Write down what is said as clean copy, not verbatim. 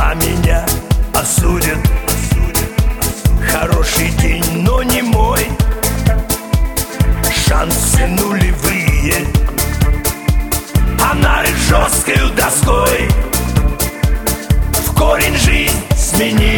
а меня осудят. Хороший день, но не мой. Шансы нулевые, а нары жесткою доской в корень жизнь сменили.